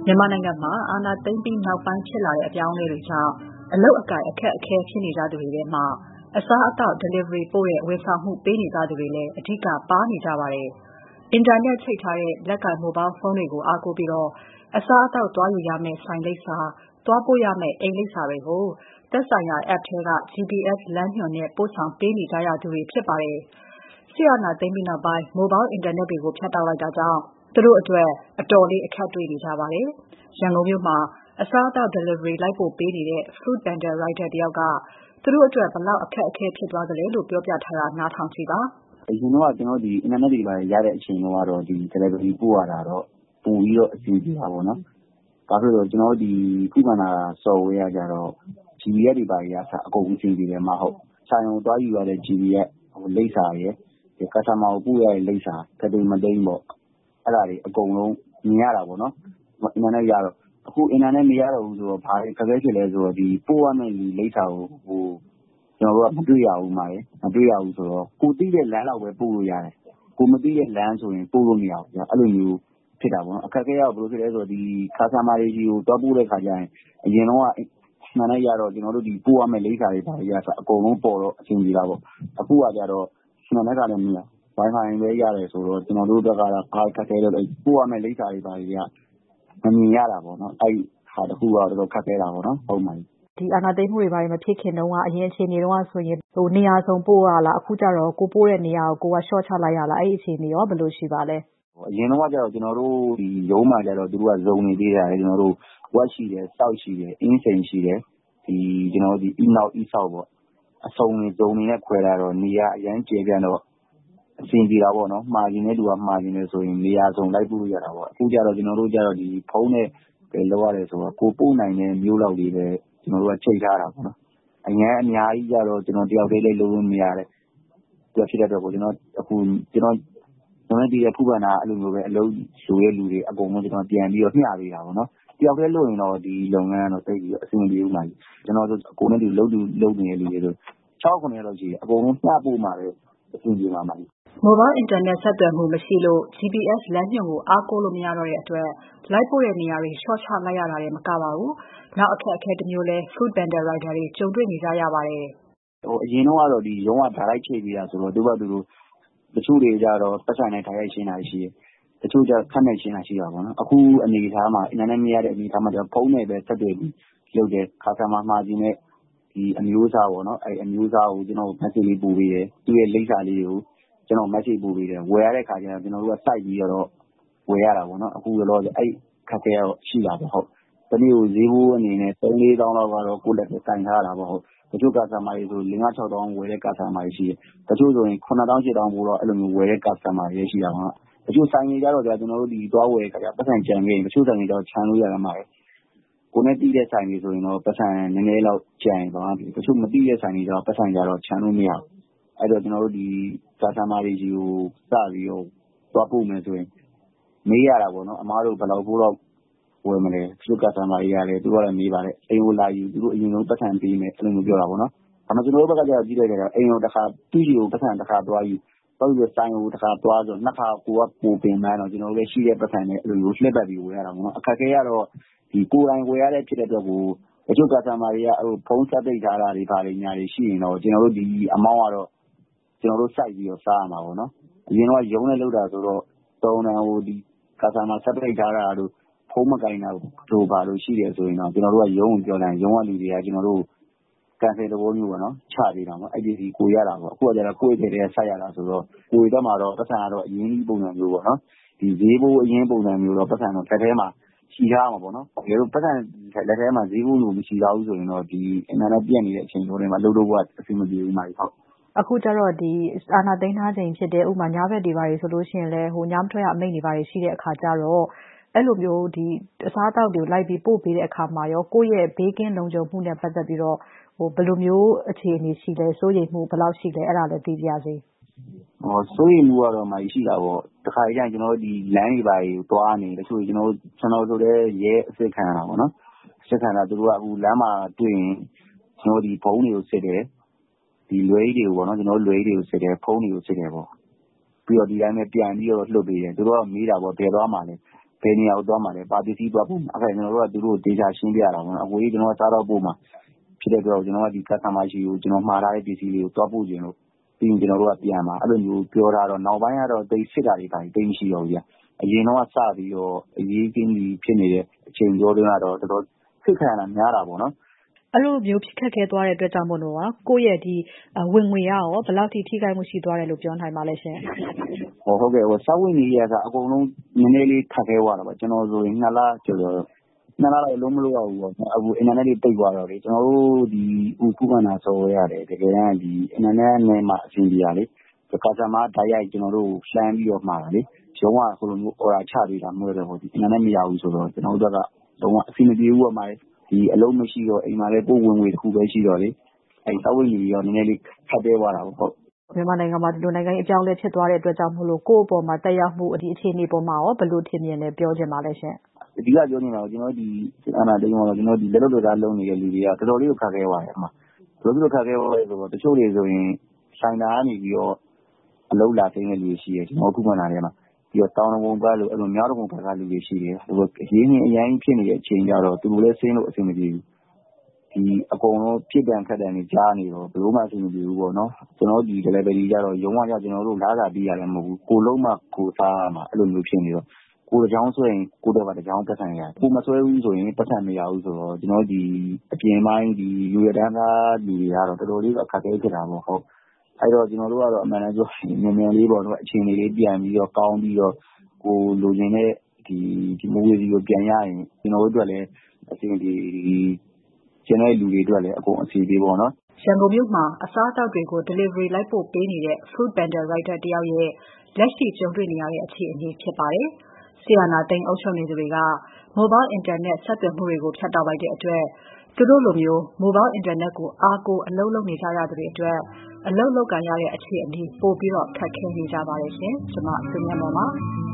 မြန်မာနိုင်ငံမှာအာဏာသိမ်းပြီးနောက်ပိုင်းဖြစ်လာတဲ့အပြောင်းအလဲတွေကြောင့်အလုပ်အကိုင်အခက်အခဲဖြစ်နေကြသူတွေထဲမှာအစားအသောက် delivery ပို့တဲ့ဝန်ဆောင်မှုပေးနေကြသူတွေလည်းအဓိကပါနေကြပါတယ်။ အင်တာနက်ချိတ်ထားတဲ့လက်ကိုင် Mobile ဖုန်းတွေကိုအားကိုးပြီးအစားအသောက်သွားယူရမယ့်ဆိုင်လိပ်စာ၊ သွားပို့ရမယ့်အိမ်လိပ်စာတွေကိုသက်ဆိုင်ရာ app ထဲက GPS လမ်းညွှန်နဲ့ပို့ဆောင်ပေးနေကြရသူတွေဖြစ်ပါတယ်။ စစ်အာဏာသိမ်းပြီးနောက်ပိုင်း Mobile အင်တာနက်တွေကိုဖြတ်တောက်လိုက်တာကြောင့်သူတို့အတွက်အတော်လေးအခက်တွေ့နေကြပါတယ်။ ရန်ကုန်မြို့မှာအစားအသောက် delivery လိုက်ပို့ပေးနေတဲ့ Food Panda Rider တယောက်က သူတို့အတွက်ဘယ်လောက်အခက်အခဲဖြစ်သွားသလဲလို့ပြောပြထားတာနားထောင်ကြည့်ပါ။ အရင်တော့ကျွန်တော်ဒီအင်တာနက်တွေပါရတဲ့အချိန်တော့ဒီ delivery ပို့ရတာတော့ပို့ပြီးတော့အဆင်ပြေတာပေါ့နော်။ဒါဆိုတော့ကျွန်တော်ဒီ Food Panda software ကြတော့ GPS တွေပါရအကုန်အဆင်ပြေတယ်မဟုတ်။ဆိုင်ကိုသွားယူရတဲ့ GPS လိပ်စာရယ် customer ကိုပို့ရတဲ့လိပ်စာတသိန်းမသိန်းပေါ့အဲ့ဒါတွေအကုန်လုံးမြင်ရတာပေါ့နော်။အင်တာနက်ရတော့အခုအင်တာနက်မရတော့ဘူးဆိုတော့ဘာတွေခက်ခဲဖြစ်လဲဆိုတော့ဒီပို့ရမယ့်လိပ်စာကိုကျွန်တော်တို့ကမတွေ့ရဘူးမှာရယ်မတွေ့ရဘူးဆိုတော့ကိုသိတဲ့လမ်းလောက်ပဲပို့လို့ရတယ်။ကိုမသိတဲ့လမ်းဆိုရင်ပို့လို့မရဘူး။အဲ့လိုမျိုးဖြစ်တာပေါ့နော်။အခက်အခဲကဘယ်လိုဖြစ်လဲဆိုတော့ဒီ customer တွေကြီးကိုသွားပို့တဲ့ခါကျရင်အရင်တော့ကအင်တာနက်ရတော့ကျွန်တော်တို့ဒီပို့ရမယ့်လိပ်စာတွေဘာတွေအကုန်လုံးပေါ်တော့အဆင်ပြေတာပေါ့။အခုကကြတော့အင်တာနက်ကလည်းမရ Wi-Fi ပဲရတယ်ဆိုတော့ကျွန်တော်တို့အတွက်ကတော့ဘာခက်ခဲလဲပို့ရမယ့်လိပ်စာတွေဘာတွေကမမြင်ရတာပေါ့နော်။အဲ့ဟာတခုကတော့တော်တော်ခက်ခဲတာပေါ့နော်။ဟုတ်ပါပြီ။ဒီအာဏာသိမ်းမှုတွေဘာတွေမဖြစ်ခင်တုန်းကအရင်အခြေအနေတုန်းကဆိုရင်နေရာစုံပို့ရလားအခုကျတော့ကိုပို့တဲ့နေရာကိုကိုက short ချလိုက်ရလားအဲ့ဒီအခြေအနေရောဘယ်လိုရှိပါလဲအရင်တော့ကကျတော့ကျွန်တော်တို့ဒီရုံးမှာကျတော့သူတို့ကဇုံနေသေးတယ်ကျွန်တော်တို့ web ရှိတယ် south ရှိတယ် အင်းစိန်ရှိတယ်ဒီကျွန်တော်တို့ဒီ e-north e-south ပေါ့အစုံတွေဇုံတွေနဲ့ခွဲထားတော့နေရာအရင်ကျေပြန့်တော့အဆင်ပြေတာပေါ့နော်မှာကျင်တဲ့သူကမှာကျင်တယ်ဆိုရင်နေရာစုံလိုက်ပို့လို့ရတာပေါ့အခုကျတော့ကျွန်တော်တို့ကျတော့ဒီဖုန်းနဲ့ပဲလောက်ရတယ်ဆိုတော့ကိုပို့နိုင်တဲ့မျိုးလောက်လေးပဲကျွန်တော်တို့ကချိန်ထားတာပေါ့နော်အရင်အများကြီးကျတော့ကျွန်တော်တယောက်တည်းလေးလုပ်လို့မရတဲ့သူဖြစ်တဲ့အတွက်ကိုကျွန်တော်အခုကျွန်တော်ဒီဖူးပန်တာအဲ့လိုမျိုးပဲအလုပ်ဆိုရဲလူတွေအကုန်လုံးကျွန်တော်ပြန်ပြီးတော့မျှပေးတာပေါ့နော်တယောက်တည်းလုပ်ရင်တော့ဒီလုပ်ငန်းကတော့တိတ်ပြီးအဆင်ပြေဦးမှာကျွန်တော်တို့အကုန်လုံးဒီလုပ်နေတဲ့လူတွေဆို6-9လောက်ရှိတယ်အကုန်လုံးမျှပို့မှာပဲအဆင်ပြေမှာပါ Mobile အင်တာနက်ဆက်သွယ်မှုမရှိလို့ GPS လမ်းညွှန်ကိုအားကိုးလို့မရတော့တဲ့အတွက်လိုက်ပို့တဲ့နေရာတွေ short ချလိုက်ရတာလည်းမကပါဘူး။နောက်အခက်အခဲတစ်မျိုးလည်း Food Panda Rider တွေကြုံတွေ့နေကြရပါတယ်။အရင်တော့ကတော့ဒီရုံးကဓာတ်လိုက်ချိန်ပေးတာဆိုတော့သူ့ဘာသူတို့တချို့တွေကြတော့ပတ်စံနဲ့ဓာတ်ရိုက်ရှင်းတာရှိတယ်။တချို့ကျခက်မဲ့ရှင်းတာရှိတာပေါ့နော်။အခုအနေအထားမှာအင်တာနက်မရတဲ့အနေအထားမှာဖုန်းနဲ့ပဲဆက်သွယ်ပြီးလုပ်တယ်။ customer မှာခြင်းနဲ့ဒီအမျိုးအစားပေါ့နော်။အဲ့အမျိုးအစားကိုကျွန်တော် message လေးပို့ပေးတယ်။သူ့ရဲ့လိပ်စာလေးကိုကျွန်တော် message ပို့ပေးတယ်။ဝယ်ရတဲ့ခါကျတော့ကျွန်တော်တို့ကစိုက်ပြီးတော့ဝယ်ရတာပေါ့နော်။အခုတော့အဲ့ခက်ခဲတော့ရှိတာပေါ့ဟုတ်။တနေ့ကိုဈေးဘိုးအနေနဲ့3-4 တောင်းလောက်ကတော့ကိုယ့်လက်ထဲတိုင်ထားတာပေါ့ဟုတ်။တချို့ customer တွေဆို5-6 တောင်းဝယ်တဲ့ customer တွေရှိတယ်။တချို့ဆိုရင်9 တောင်း10 တောင်းပို့တော့အဲ့လိုမျိုးဝယ်တဲ့ customer တွေရှိတာပေါ့နော်။တချို့ဆိုင်တွေကြတော့ကျွန်တော်တို့ဒီသွားဝယ်တဲ့ခါကျပတ်စံကြံခဲ့ရင်တချို့ဆိုင်တွေတော့ခြံလို့ရတယ်မှာကိုနဲ့တီးတဲ့ဆိုင်တွေဆိုရင်တော့ပတ်စံနည်းနည်းလောက်ကြံရင်တော့တချို့မတီးတဲ့ဆိုင်တွေကျတော့ပတ်စံကြတော့ခြံလို့မရဘူး။အဲ့တော့ကျွန်တော်တို့ဒီ customer တွေကြီးကိုစပြီးတော့သွားပို့မယ်ဆိုရင်မေးရတာပေါ့နော်။အမားတို့ဘယ်လောက်ပို့တော့ဝယ်မလဲတချို့ customer တွေကလည်းသူတို့ကလည်းမေးပါတယ်အိမ်ကိုလာယူသူတို့အရင်ဆုံးပတ်စံပေးမယ်အဲ့လိုမျိုးပြောတာပေါ့နော်။ဒါမှကျွန်တော်တို့ဘက်ကကျတော့ကြည့်လိုက်တယ်အိမ်ကိုတစ်ခါသူ့စီကိုပတ်စံတစ်ခါသွားယူတော့ပြီးဆိုင်ကိုတစ်ခါသွားဆိုနှစ်ခါကိုကပို့ပင်မှန်းတော့ကျွန်တော်တို့လည်းရှိတဲ့ပတ်စံနဲ့အဲ့လိုမျိုးလှည့်ပတ်ပြီးဝယ်ရတာပေါ့နော်။အခက်ခဲကတော့ဒီကိုယ်တိုင်ဝယ်ရတဲ့ဖြစ်တဲ့အတွက်ကိုတချို့ customer တွေကဖုန်းဆက်ပိတ်ထားတာတွေဘာတွေညာတွေရှိရင်တော့ကျွန်တော်တို့ဒီ amount ကတော့ကျွန်တော်တို့စိုက်ပြီးတော့စားရမှာပေါ့နော်။အရင်တော့ရုံးနဲ့လောက်တာဆိုတော့တုံးတန်ဟိုဒီ customer ဆက်ပိတ်ထားတာတို့ဖုန်းမကင်တာတို့ဘာလို့ရှိတယ်ဆိုရင်တော့ကျွန်တော်တို့ကရုံးကိုပြောလိုက်ရုံးကလူတွေကကျွန်တော်တို့ကန်ဆယ်သဘောမျိုးပေါ့နော်ချပေးတာပေါ့အဲ့ဒီကိုရတာပေါ့အခုကကျတော့ကိုယ့်ရဲ့ထဲဆက်ရတာဆိုတော့ကိုယ်တက်မှာတော့ပတ်စံကတော့အရင်ကြီးပုံစံမျိုးပေါ့နော်ဒီဈေးဘိုးအရင်ပုံစံမျိုးတော့ပတ်စံတော့တစ်ထဲမှာရှိထားမှာပေါ့နော်တကယ်လို့ပတ်စံလက်ထဲမှာဈေးဘိုးလိုမရှိတော့ဘူးဆိုရင်တော့ဒီအင်တာနက်ပြတ်နေတဲ့အချိန်တွေမှာလုပ်ကအဆင်မပြေဘူးမှာဟုတ်အခုကျတော့ဒီအာဏာသိမ်းထားချိန်ဖြစ်တဲ့ဥပမာညဘက်တွေပါတွေဆိုလို့ရှိရင်လည်းဟိုညမထွက်ရအမိန့်တွေပါတွေရှိတဲ့အခါကျတော့အဲ့လိုမျိုးဒီအစားအသောက်တွေလိုက်ပြီးပို့ပေးတဲ့အခါမှာရောကိုယ့်ရဲ့ဘေးကင်းလုံခြုံမှုနဲ့ပတ်သက်ပြီးတော့ဟိုဘယ်လိုမျိုးအခြေအနေရှိလဲစိုးရိမ်မှုဘယ်လောက်ရှိလဲအဲ့ဒါလည်းသိကြစေစိုးရိမ်မှုကတော့မရှိတာပေါ့တခါကျရင်ကျွန်တော်တို့ဒီလမ်းတွေပါတွေသွားနေတချို့ကျွန်တော်ဆိုလည်းရဲအစ်စ်ခံရတာပေါ့နော်အစ်စ်ခံတာသူတို့ကအခုလမ်းမှာတွေ့ရင်ကျွန်တော်ဒီဘုံတွေကိုစစ်တယ်ဒီလွယ်ကြီးတွေကိုပေါ့နော်ကျွန်တော်လွယ်ကြီးတွေကိုစစ်တယ်ဖုန်းတွေကိုစစ်တယ်ပေါ့ပြီးတော့ဒီတိုင်းပဲပြန်ပြီးတော့လွှတ်ပေးတယ်သူတို့ကမေးတာပေါ့ဘယ်သွားမှလဲဘယ်နေရာကိုသွားမှာလဲပါပစ္စည်းသွားပို့မှာအဲ့ဒါကျွန်တော်တို့ကသူတို့ဒေတာရှင်းပြရတာပေါ့နော်အကိုကြီးကျွန်တော်ကစားတော့ပို့မှာဖြစ်တဲ့အတွက်ကျွန်တော်ကဒီ customer ရှိကိုကျွန်တော်မှားထားတဲ့ပစ္စည်းလေးကိုသွားပို့ခြင်းလို့ပြီးရင်ကျွန်တော်တို့ကပြန်မှာအဲ့လိုမျိုးပြောတာတော့နောက်ပိုင်းကတော့တိတ်စစ်တာတွေပါတိတ်မရှိတော့ဘူးဗျအရင်တော့စပြီးတော့အရေးကြီးဖြစ်နေတဲ့အချိန်ကျော်တွင်းကတော့တော်တော်စစ်ခံရတာများတာပေါ့နော်အဲ့လိုမျိုးဖြစ်ခက်ခဲသွားတဲ့အတွက်ကြောင့်မို့လို့ကိုယ့်ရဲ့ဒီဝင်ငွေရောဘယ်လောက်ထိထိခိုက်မှုရှိသွားတယ်လို့ပြောနိုင်ပါလဲရှင်ဟုတ်ကဲ့စာဝင်နေရတာအကုန်လုံးနည်းနည်းလေးခက်ခဲသွားတာပါကျွန်တော်ဆိုရင်2လကျော်ကျော်2လလောက်လုံးမလို့ရဘူးပေါ့အခုအင်တာနက်တွေပိတ်သွားတော့လေကျွန်တော်တို့ဒီခုမှန်တာဆော်ရတယ်တကယ်တမ်းဒီအင်တာနက်နဲ့မှအဆင်ပြေရလေကာစမာဓာတ်ရိုက်ကျွန်တော်တို့လှမ်းပြီးတော့မှာတာလေရုံးကဟိုလိုမျိုး order ချပေးတာမျိုးတော့ဟိုဒီအင်တာနက်မရဘူးဆိုတော့ကျွန်တော်တို့ကလုံးဝအဆင်မပြေဘူးပေါ့မှာဒီအလုံးမရှိတော့အိမ်မှာလည်းပို့ဝင်ငွေတစ်ခုပဲရှိတော့လေအဲ့စာဝင်ကြီးရောနည်းနည်းလေးခက်သေးသွားတာပေါ့ဟုတ်မြန်မာနိုင်ငံမှာဒီလိုနိုင်ငံအပြောင်းအလဲဖြစ်သွားတဲ့အတွက်ကြောင့်မို့လို့ကိုယ့်အပေါ်မှာတက်ရောက်မှုဒီအခြေအနေပေါ်မှာရောဘယ်လိုထင်မြင်လဲပြောချင်ပါလဲရှင်အဓိကပြောနေတာကကျွန်တော်ဒီအာဏာသိမ်းတော့ကျွန်တော်ဒီလက်လွတ်တော်လုံးနေတဲ့လူတွေကတော်တော်လေးကိုခက်ခဲသွားတယ်အမှတော်တော်ခက်ခဲသွားတယ်ဆိုတော့တချို့တွေဆိုရင်ဆိုင်တာကနေပြီးတော့အလုံးလာသိမ်းတဲ့လူတွေရှိတယ်ကျွန်တော်ခုမှန်တာထဲမှာပြီးတော့တောင်းတဘုံကလို့အဲ့လိုများတဘုံဘက်ကလူတွေရှိတယ်ဟိုအရင်းအရင်ဖြစ်နေတဲ့အချိန်ကြတော့သူတို့လည်းဆင်းလို့အဆင်မပြေဘူးဒီအကုန်လုံးဖြစ်တန်ခက်တန်နေကြားနေတော့ဘယ်လိုမှအဆင်မပြေဘူးပေါ့နော်ကျွန်တော်ဒီ delivery ကြတော့ရုံးကကျွန်တော်တို့လာစာပေးရတယ်မဟုတ်ဘူးကိုလုံးမှကိုစားမှာအဲ့လိုမျိုးဖြစ်နေတော့ကိုတကြောင်ဆိုရင်ကိုတော့တကြောင်ပတ်စံရတယ်ကိုမဆွဲဘူးဆိုရင်ပတ်စံမရဘူးဆိုတော့ကျွန်တော်ဒီအပြင်ပိုင်းဒီလူရတန်းသားလူတွေကတော့တော်တော်လေးအခက်အခဲဖြစ်တာပေါ့ဟုတ်အဲ့တော့ကျွန်တော်တို့ကတော့အမှန်တမ်းပြောမြန်မြန်လေးပေါ့နော်အချိန်လေးပြန်ပြီးတော့ကောင်းပြီးတော့ကိုလိုချင်တဲ့ဒီမိုးဝေးစီကိုပြန်ရရင်ကျွန်တော်တို့အတွက်လည်းအဆင်ပြေကျန်တဲ့လူတွေအတွက်လည်းအကုန်အစီအပြေပေါ့နော်ရန်ကုန်မြို့မှာအစားအသောက်တွေကို delivery လိုက်ပို့ပေးနေတဲ့ food panda rider တယောက်ရဲ့လက်ရှိကြုံတွေ့နေရတဲ့အခြေအနေဖြစ်ပါတယ်။ဆီယနာသိန်းအုပ်ချုပ်နေသူတွေက mobile internet ဆက်သွယ်မှုတွေကိုဖြတ်တောက်လိုက်တဲ့အတွက်သူတို့လိုမျိုး mobile internet ကိုအားကိုးအလုပ်လုပ်နေကြရသူတွေအတွက်အလုပ်လုပ်ကိုင်ရတဲ့အခြေအနေပိုပြီးတော့ခက်ခဲနေကြပါတယ်ရှင်။ကျွန်မဆွေးနွေးမှာပါ။